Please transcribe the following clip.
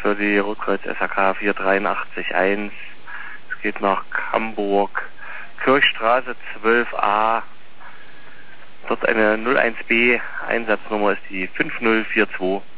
für die Rückkreuz SAK 4881. Es geht nach Hamburg, Kirchstraße 12a. Dort eine 01B, Einsatznummer ist die 5042.